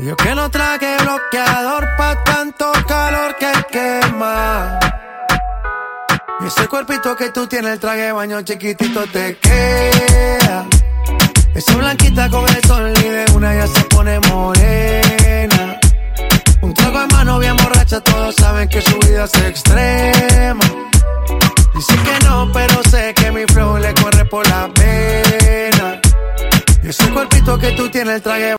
Yo que no traje bloqueador pa' tanto calor que quema. Y ese cuerpito que tú tienes, el traje de baño chiquitito te queda. Esa blanquita con el sol y de una ya se pone morena. Un trago en mano bien borracha, todos saben que su vida es extrema. Dice que no, pero sé que mi flow le corre por la vena. Y ese cuerpito que tú tienes, el traje